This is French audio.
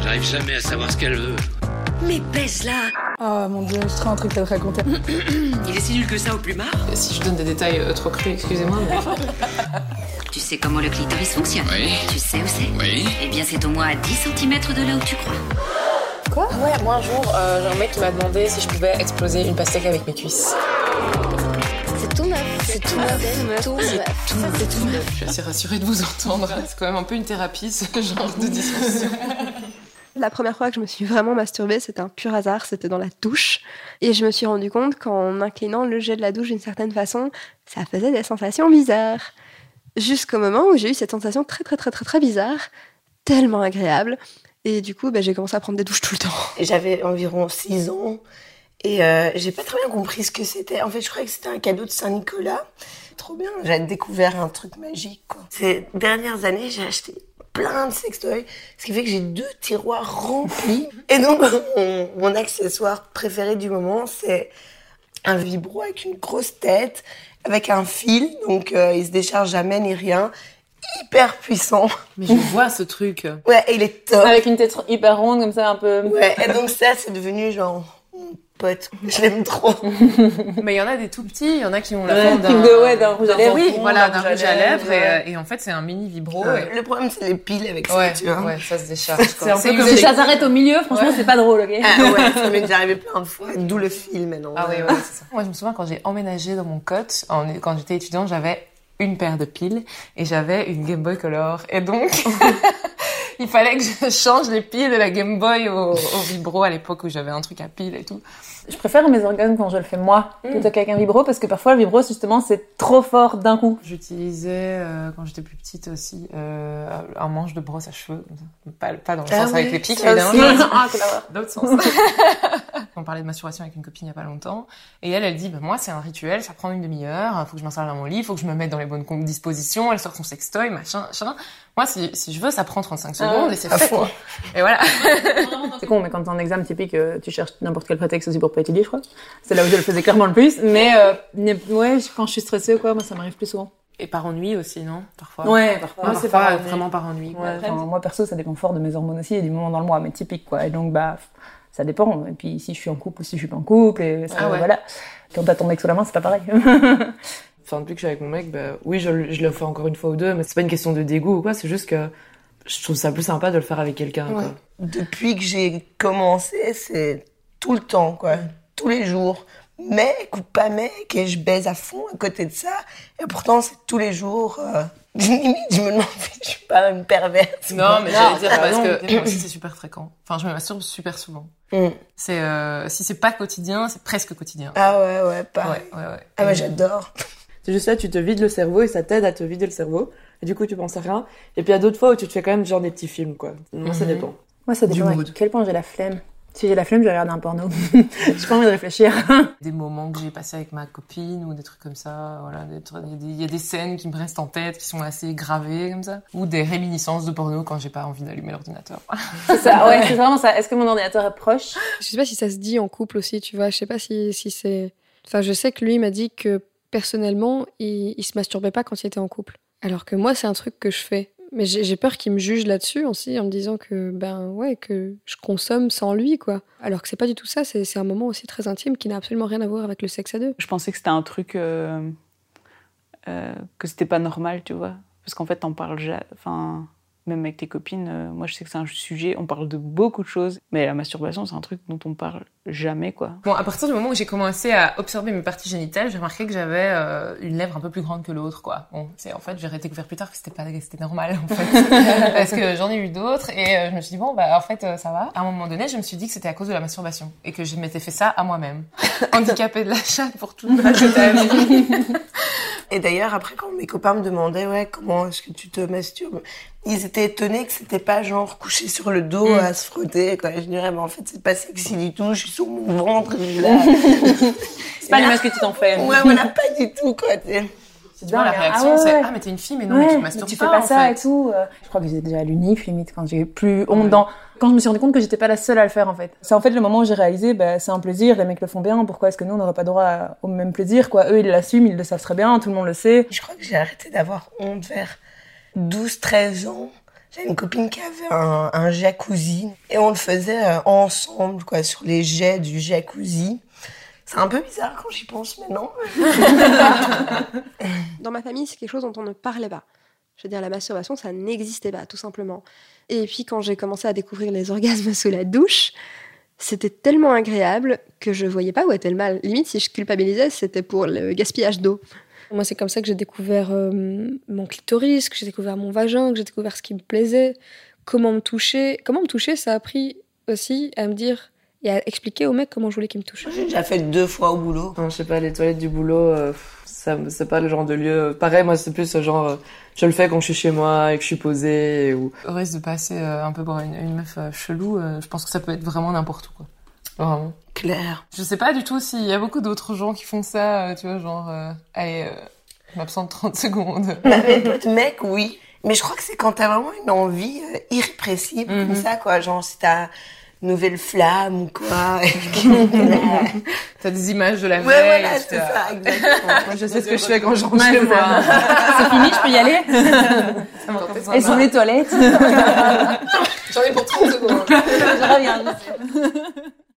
n'arrive jamais à savoir ce qu'elle veut. Mais baise-la. Oh mon Dieu, je trouve un truc à te raconter. Il est si nul que ça au plumard. Si je donne des détails trop crus, excusez-moi. Mais... Tu sais comment le clitoris fonctionne? Oui. Tu sais où c'est? Oui. Eh bien, c'est au moins à 10 cm de là où tu crois. Quoi? Ouais, moi un jour, j'ai un mec qui m'a demandé si je pouvais exploser une pastèque avec mes cuisses. C'est tout neuf. C'est tout neuf. Je suis assez rassurée de vous entendre. C'est quand même un peu une thérapie, ce genre de discussion. La première fois que je me suis vraiment masturbée, c'était un pur hasard, c'était dans la douche. Et je me suis rendu compte qu'en inclinant le jet de la douche d'une certaine façon, ça faisait des sensations bizarres. Jusqu'au moment où j'ai eu cette sensation très bizarre, tellement agréable. Et du coup, j'ai commencé à prendre des douches tout le temps. J'avais environ 6 ans et j'ai pas très bien compris ce que c'était. En fait, je croyais que c'était un cadeau de Saint-Nicolas. Trop bien, j'avais découvert un truc magique, quoi. Ces dernières années, j'ai acheté plein de sextoys, ce qui fait que j'ai 2 tiroirs remplis. Et donc, mon accessoire préféré du moment, c'est un vibro avec une grosse tête, avec un fil, donc il se décharge jamais ni rien, hyper puissant. Mais je vois ce truc. Ouais, et il est top. Avec une tête hyper ronde, comme ça, un peu... Ouais, et donc ça, c'est devenu genre... pote, je l'aime trop. Mais il y en a des tout petits, il y en a qui ont la forme d'un rouge à lèvres. Oui, voilà, d'un rouge à lèvres. Et en fait, c'est un mini vibro. Ouais. Le problème, c'est les piles avec ça, tu vois. Ouais, ça se décharge. C'est un peu comme ça s'arrête au milieu, franchement, c'est pas drôle, ok? Ah ouais, ça m'est déjà arrivé plein de fois. D'où le fil, maintenant. Ah oui, c'est ça. Moi, je me souviens quand j'ai emménagé dans mon cote, quand j'étais étudiante, j'avais une paire de piles et j'avais une Game Boy Color. Et donc, il fallait que je change les piles de la Game Boy au vibro à l'époque où j'avais un truc à piles et tout. Je préfère mes organes quand je le fais moi, plutôt qu'avec un vibro, parce que parfois le vibro, justement, c'est trop fort d'un coup. J'utilisais, quand j'étais plus petite aussi, un manche de brosse à cheveux. Pas dans le sens avec les pics, évidemment. Dans l'autre sens. On parlait de masturbation avec une copine il y a pas longtemps. Et elle dit, moi, c'est un rituel, ça prend une demi-heure, faut que je m'installe dans mon lit, faut que je me mette dans les bonnes dispositions, elle sort son sextoy, machin. Moi, si je veux, ça prend 35 secondes et c'est fait, quoi. Et voilà. C'est con, mais quand t'es en examen typique, tu cherches n'importe quel prétexte aussi pour pas étudier, je crois. C'est là où je le faisais clairement le plus. Mais, ouais, quand je suis stressée ou quoi, moi, ça m'arrive plus souvent. Et par ennui aussi, non? Parfois. Ouais, parfois. Moi, c'est pas vraiment par ennui, quoi. Ouais, moi, perso, ça dépend fort de mes hormones aussi et du moment dans le mois, mais typique, quoi. Et donc, ça dépend. Et puis, si je suis en couple ou si je suis pas en couple, et ça, voilà. Quand t'as ton mec sous la main, c'est pas pareil. Enfin, depuis que je suis avec mon mec, oui, je le fais encore une fois ou deux, mais c'est pas une question de dégoût ou quoi, c'est juste que je trouve ça plus sympa de le faire avec quelqu'un, quoi. Depuis que j'ai commencé, c'est tout le temps, quoi. Tous les jours. Mec ou pas mec, et je baise à fond à côté de ça. Et pourtant, c'est tous les jours. Limite, je me demande si je suis pas une perverse. Non, mais j'allais dire parce que moi aussi, c'est super fréquent. Enfin, je me masturbe super souvent. C'est, si c'est pas quotidien, c'est presque quotidien. Ah ouais, pareil. Ouais. Ah ouais, j'adore. C'est juste là, tu te vides le cerveau et ça t'aide à te vider le cerveau. Et du coup, tu penses à rien. Et puis, il y a d'autres fois où tu te fais quand même genre des petits films, quoi. Moi, ça dépend. Moi, ça dépend à quel point j'ai la flemme. Si j'ai la flemme, je vais regarder un porno. J'ai pas envie de réfléchir. Des moments que j'ai passés avec ma copine ou des trucs comme ça, voilà, il y a des scènes qui me restent en tête, qui sont assez gravées comme ça, ou des réminiscences de porno quand j'ai pas envie d'allumer l'ordinateur. C'est ça, ouais, c'est vraiment ça. Est-ce que mon ordinateur est proche? Je sais pas si ça se dit en couple aussi, tu vois. Je sais pas si c'est... Enfin, je sais que lui m'a dit que personnellement, il se masturbait pas quand il était en couple. Alors que moi, c'est un truc que je fais. Mais j'ai peur qu'il me juge là-dessus aussi, en me disant que, que je consomme sans lui, quoi. Alors que c'est pas du tout ça, c'est un moment aussi très intime qui n'a absolument rien à voir avec le sexe à deux. Je pensais que c'était un truc, que c'était pas normal, tu vois. Parce qu'en fait, t'en parles même avec tes copines, moi je sais que c'est un sujet, on parle de beaucoup de choses, mais la masturbation c'est un truc dont on parle jamais, quoi. Bon, à partir du moment où j'ai commencé à observer mes parties génitales, j'ai remarqué que j'avais une lèvre un peu plus grande que l'autre, quoi. Bon, en fait, j'ai découvert plus tard que c'était normal, en fait. Parce que j'en ai eu d'autres, et je me suis dit, en fait, ça va. À un moment donné, je me suis dit que c'était à cause de la masturbation, et que je m'étais fait ça à moi-même. Handicapée de la chatte pour toute le reste de ta vie. Et d'ailleurs, après, quand mes copains me demandaient, comment est-ce que tu te masturbes, ils étaient étonnés que c'était pas genre couché sur le dos à se frotter, quoi. Je dirais, en fait, c'est pas sexy du tout, je suis sur mon ventre, je suis là. C'est pas l'image que tu t'en fais. Ouais, voilà, pas du tout, quoi, C'est dingue, la réaction, c'est mais t'es une fille, mais non, mais tu te masturbes tu fais pas ça et tout. Je crois que j'étais déjà à l'UNIF, limite, quand j'ai plus honte quand je me suis rendu compte que j'étais pas la seule à le faire, en fait. C'est en fait le moment où j'ai réalisé, c'est un plaisir, les mecs le font bien, pourquoi est-ce que nous on n'aurait pas droit au même plaisir, quoi. Eux, ils l'assument, ils le savent très bien, tout le monde le sait. Je crois que j'ai arrêté d'avoir honte vers 12-13 ans. J'avais une copine qui avait un jacuzzi et on le faisait ensemble, quoi, sur les jets du jacuzzi. C'est un peu bizarre quand j'y pense maintenant. Dans ma famille, c'est quelque chose dont on ne parlait pas. Je veux dire, la masturbation, ça n'existait pas, tout simplement. Et puis, quand j'ai commencé à découvrir les orgasmes sous la douche, c'était tellement agréable que je voyais pas où était le mal. Limite, si je culpabilisais, c'était pour le gaspillage d'eau. Moi, c'est comme ça que j'ai découvert mon clitoris, que j'ai découvert mon vagin, que j'ai découvert ce qui me plaisait, comment me toucher. Comment me toucher, ça a appris aussi à me dire et à expliquer au mec comment je voulais qu'il me touche. J'ai déjà fait 2 fois au boulot. Non, je sais pas, les toilettes du boulot, c'est pas le genre de lieu. Pareil, moi, c'est plus genre, je le fais quand je suis chez moi et que je suis posée. Ou... Au risque de passer un peu pour une meuf chelou, je pense que ça peut être vraiment n'importe où, quoi. Vraiment. Claire. Je sais pas du tout s'il y a beaucoup d'autres gens qui font ça, tu vois, genre, allez, je m'absente 30 secondes. Avec d'autres mecs, oui. Mais je crois que c'est quand t'as vraiment une envie irrépressible, comme ça, quoi. Genre, si t'as nouvelle flamme ou quoi. T'as des images de la veille. Ouais, voilà, c'est ça, exactement. Moi, je sais ce que je fais quand je rentre chez moi. C'est fini, je peux y aller. Elles sont les toilettes. J'en ai pour 30 secondes. Je reviens.